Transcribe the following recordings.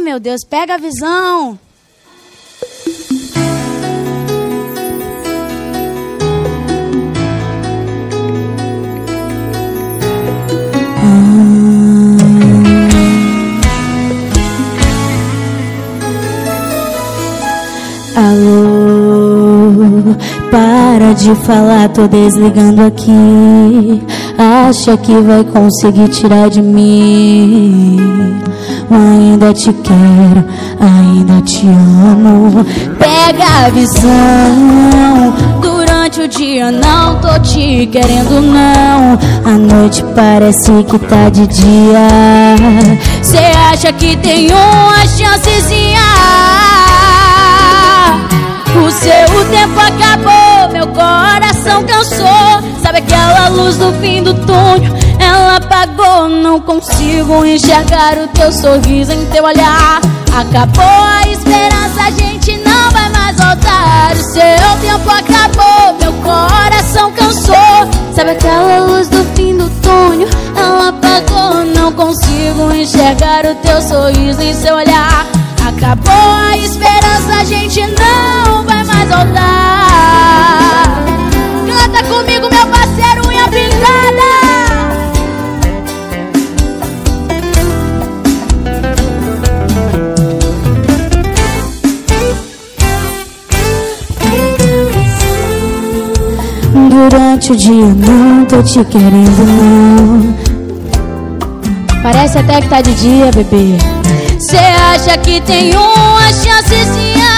meu Deus, pega a visão. Alô, para de falar, tô desligando aqui. Acha que vai conseguir tirar de mim? Ainda te quero, ainda te amo. Pega a visão. Durante o dia não tô te querendo não. A noite parece que tá de dia. Cê acha que tem uma chancezinha? O seu tempo acabou, meu coração cansou. Sabe aquela luz do fim do túnel? Ela apagou, não consigo enxergar o teu sorriso em teu olhar. Acabou a esperança, a gente não vai mais voltar. O seu tempo acabou, meu coração cansou. Sabe aquela luz do fim do túnel? Ela apagou, não consigo enxergar o teu sorriso em seu olhar. Acabou a esperança, a gente não vai mais voltar. Canta comigo, meu parceiro, unha pintada. Durante o dia não tô te querendo não. Parece até que tá de dia, bebê. Cê acha que tem uma chancezinha?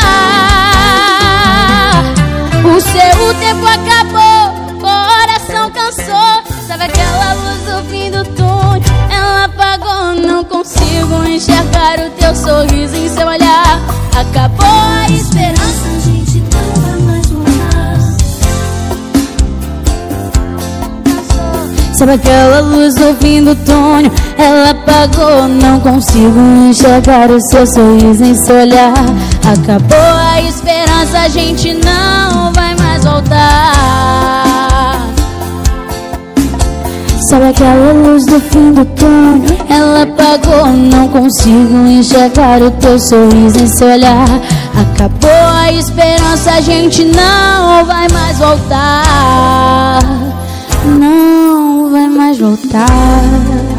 O seu tempo acabou, coração cansou. Sabe aquela luz do fim do túnel? Ela apagou, não consigo enxergar o teu sorriso em seu olhar. Acabou a esperança, a gente não vai mais voltar. Sabe aquela luz do fim do túnel? Ela apagou, não consigo enxergar o seu sorriso em seu olhar. Acabou a esperança, a gente não vai mais voltar. Sabe aquela luz do fim do túnel? Ela apagou, não consigo enxergar o teu sorriso em seu olhar. Acabou a esperança, a gente não vai mais voltar. Não vai mais voltar.